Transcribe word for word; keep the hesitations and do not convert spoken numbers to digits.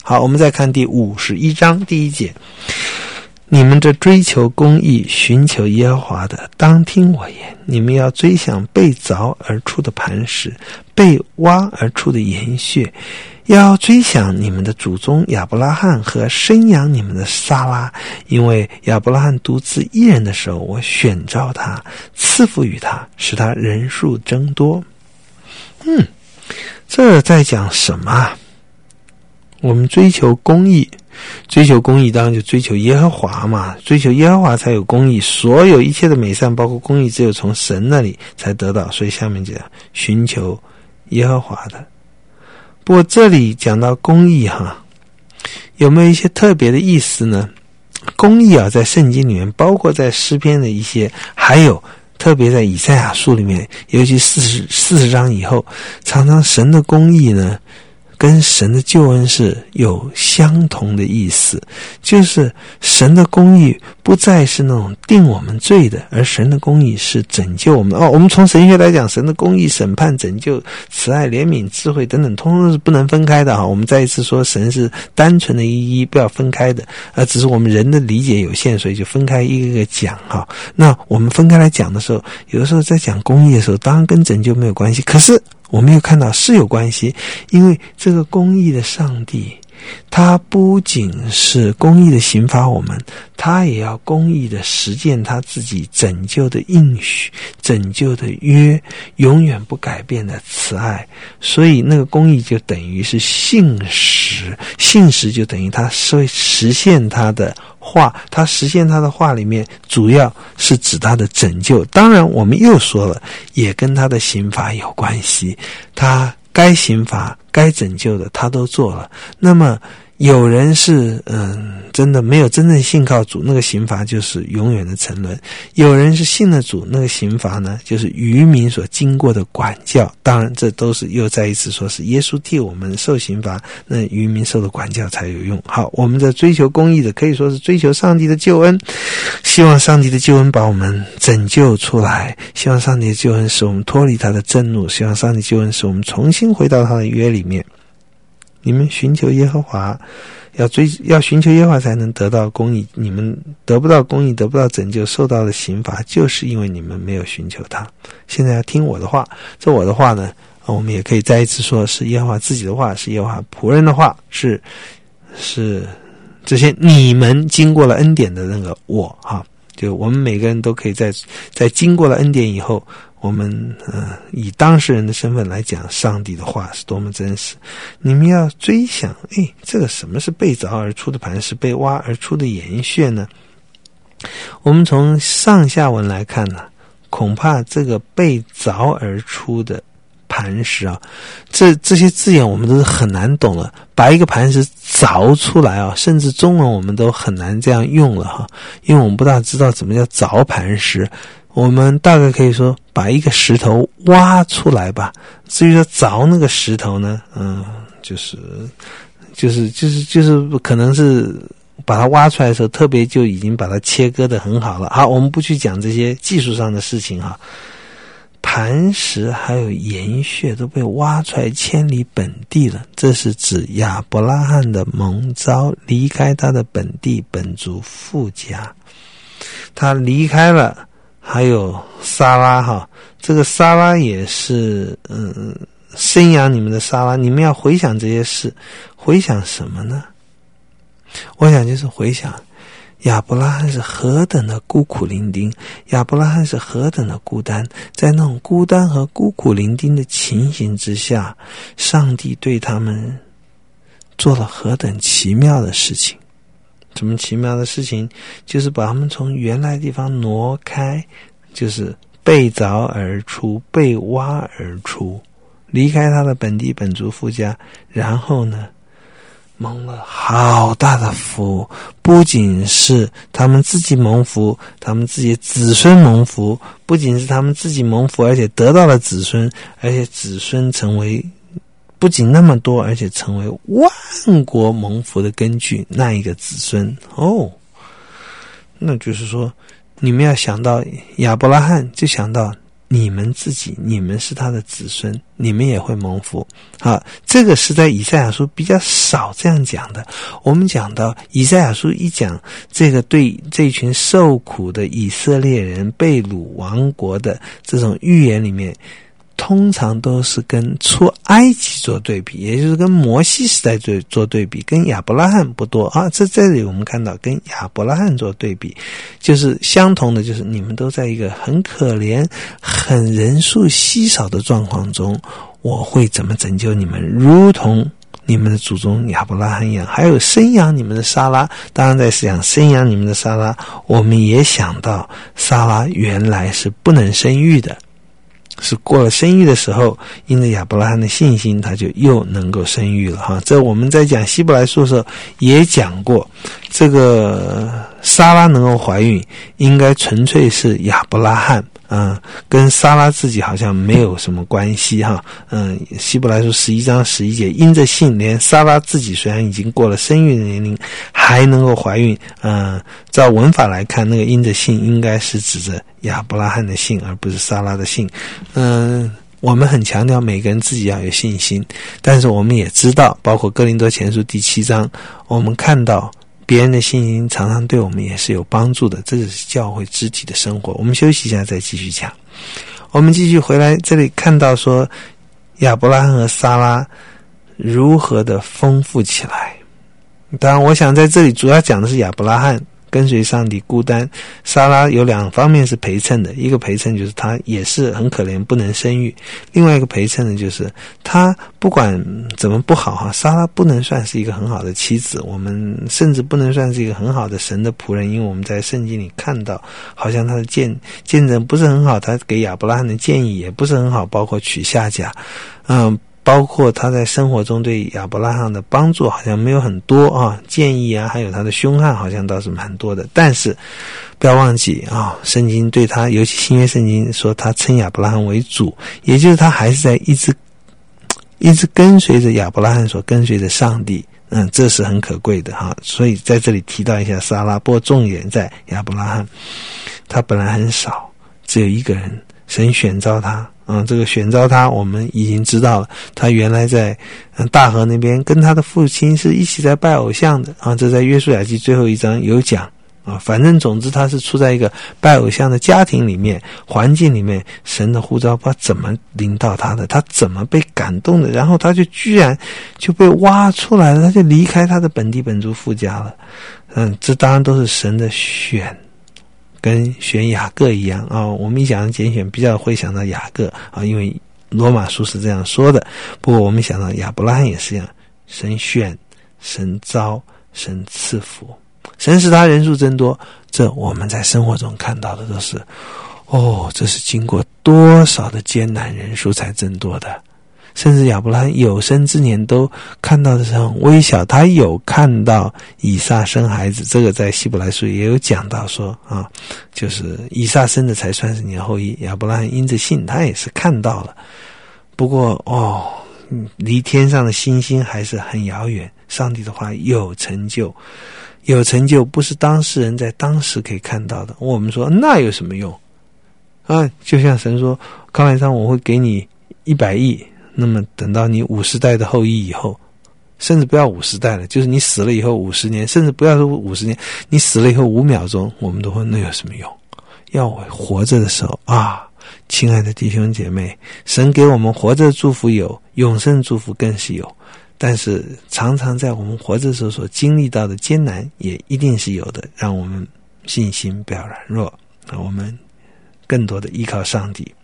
好，我们再看第五十一章第一节。你们这追求公义、寻求耶和华的，当听我言。你们要追想被凿而出的磐石，被挖而出的岩穴，要追想你们的祖宗亚伯拉罕和生养你们的撒拉，因为亚伯拉罕独自一人的时候，我选召他，赐福于他，使他人数增多。嗯，这在讲什么啊？我们追求公义，追求公义当然就追求耶和华嘛，追求耶和华才有公义，所有一切的美善包括公义只有从神那里才得到，所以下面讲寻求耶和华的。不过这里讲到公义哈，有没有一些特别的意思呢？公义啊，在圣经里面，包括在诗篇的一些，还有特别在以赛亚书里面，尤其四十四十章以后，常常神的公义呢跟神的救恩是有相同的意思，就是神的公义不再是那种定我们罪的，而神的公义是拯救我们。哦，我们从神学来讲，神的公义、审判、拯救、慈爱、怜悯、智慧等等，通通是不能分开的哈。我们再一次说，神是单纯的一一，不要分开的，而只是我们人的理解有限，所以就分开一个个讲哈。那我们分开来讲的时候，有的时候在讲公义的时候，当然跟拯救没有关系，可是我们又看到是有关系，因为这个公义的上帝，他不仅是公义的刑罚我们，他也要公义的实践他自己拯救的应许、拯救的约，永远不改变的慈爱。所以那个公义就等于是信实，信实就等于他会实现他的话，他实现他的话里面主要是指他的拯救。当然我们又说了，也跟他的刑罚有关系，他该刑罚该拯救的他都做了。那么有人是嗯，真的没有真正信靠主，那个刑罚就是永远的沉沦。有人是信了主，那个刑罚呢就是渔民所经过的管教。当然这都是又再一次说是耶稣替我们受刑罚，那渔民受的管教才有用。好，我们在追求公义的，可以说是追求上帝的救恩，希望上帝的救恩把我们拯救出来，希望上帝的救恩使我们脱离他的震怒，希望上帝的救恩使我们重新回到他的约里面。你们寻求耶和华，要追要寻求耶和华才能得到公义，你们得不到公义，得不到拯救，受到的刑罚，就是因为你们没有寻求他。现在要听我的话，这我的话呢，我们也可以再一次说是耶和华自己的话，是耶和华仆人的话，是是这些你们经过了恩典的那个我啊，就我们每个人都可以在在经过了恩典以后，我们呃以当事人的身份来讲上帝的话是多么真实。你们要追想，诶，这个什么是被凿而出的磐石，被挖而出的岩穴呢？我们从上下文来看呢，恐怕这个被凿而出的磐石啊，这这些字眼我们都是很难懂了。把一个磐石凿出来啊，甚至中文我们都很难这样用了哈，因为我们不大知道怎么叫凿磐石。我们大概可以说把一个石头挖出来吧。至于说凿那个石头呢，嗯，就是就是就是就是可能是把它挖出来的时候，特别就已经把它切割得很好了。好，我们不去讲这些技术上的事情哈。磐石还有岩穴都被挖出来迁离本地了，这是指亚伯拉罕的蒙召离开他的本地本族父家，他离开了。还有撒拉哈，这个撒拉也是嗯生养你们的撒拉。你们要回想这些事，回想什么呢？我想就是回想亚伯拉罕是何等的孤苦伶仃，亚伯拉罕是何等的孤单，在那种孤单和孤苦伶仃的情形之下，上帝对他们做了何等奇妙的事情。什么奇妙的事情？就是把他们从原来的地方挪开，就是被凿而出，被挖而出，离开他的本地本族父家，然后呢蒙了好大的福，不仅是他们自己蒙福，他们自己子孙蒙福，不仅是他们自己蒙福，而且得到了子孙，而且子孙成为不仅那么多，而且成为万国蒙福的根据，那一个子孙哦，那就是说你们要想到亚伯拉罕，就想到你们自己，你们是他的子孙，你们也会蒙福。啊，这个是在以赛亚书比较少这样讲的。我们讲到以赛亚书一讲这个对这群受苦的以色列人被掳亡国的这种预言里面，通常都是跟出埃及做对比，也就是跟摩西时代做做对比，跟亚伯拉罕不多啊。这这里我们看到跟亚伯拉罕做对比，就是相同的，就是你们都在一个很可怜、很人数稀少的状况中，我会怎么拯救你们，如同你们的祖宗亚伯拉罕一样。还有生养你们的撒拉，当然在想生养你们的撒拉，我们也想到撒拉原来是不能生育的，是过了生育的时候，因着亚伯拉罕的信心，他就又能够生育了哈。这我们在讲希伯来书的时候也讲过，这个撒拉能够怀孕，应该纯粹是亚伯拉罕，嗯，跟撒拉自己好像没有什么关系哈。嗯，希伯来书十一章十一节，因着信，连撒拉自己虽然已经过了生育的年龄，还能够怀孕。嗯，照文法来看，那个因着信应该是指着亚伯拉罕的信，而不是撒拉的信。嗯，我们很强调每个人自己要有信心，但是我们也知道，包括哥林多前书第七章，我们看到别人的信心常常对我们也是有帮助的，这是教会肢体的生活。我们休息一下再继续讲。我们继续回来，这里看到说亚伯拉罕和撒拉如何的丰富起来。当然我想在这里主要讲的是亚伯拉罕跟随上帝孤单，撒拉有两方面是陪衬的，一个陪衬就是他也是很可怜不能生育，另外一个陪衬的就是他不管怎么不好哈，撒拉不能算是一个很好的妻子，我们甚至不能算是一个很好的神的仆人，因为我们在圣经里看到好像他的见见证不是很好，他给亚伯拉罕的建议也不是很好，包括娶夏甲，嗯包括他在生活中对亚伯拉罕的帮助好像没有很多啊，建议啊，还有他的凶悍好像倒是蛮多的。但是不要忘记啊，圣经对他，尤其新约圣经说他称亚伯拉罕为主，也就是他还是在一直一直跟随着亚伯拉罕所跟随着上帝，嗯，这是很可贵的哈。所以在这里提到一下撒拉，不过重点在亚伯拉罕，他本来很少，只有一个人，神选召他。嗯，这个选召他，我们已经知道了，他原来在嗯大河那边跟他的父亲是一起在拜偶像的啊，这在约书亚记最后一章有讲啊。反正总之他是处在一个拜偶像的家庭里面、环境里面，神的呼召不知道怎么临到他的，他怎么被感动的，然后他就居然就被挖出来了，他就离开他的本地本族父家了。嗯，这当然都是神的选。跟选雅各一样啊，我们一讲拣选比较会想到雅各啊，因为罗马书是这样说的。不过我们想到亚伯拉罕也是这样，神选、神召、神赐福，神使他人数增多。这我们在生活中看到的都是，哦，这是经过多少的艰难人数才增多的。甚至亚伯拉罕有生之年都看到的是很微小，他有看到以撒生孩子，这个在希伯来书也有讲到说啊，就是以撒生的才算是你的后裔，亚伯拉罕因着信他也是看到了，不过哦，离天上的星星还是很遥远，上帝的话有成就，有成就不是当事人在当时可以看到的。我们说那有什么用啊？就像神说康来上我会给你一百亿，那么等到你五十代的后裔以后，甚至不要五十代了，就是你死了以后五十年，甚至不要说五十年，你死了以后五秒钟，我们都会那有什么用？要我活着的时候啊，亲爱的弟兄姐妹，神给我们活着的祝福有，永生祝福更是有，但是常常在我们活着的时候所经历到的艰难也一定是有的，让我们信心不要软弱，我们更多的依靠上帝。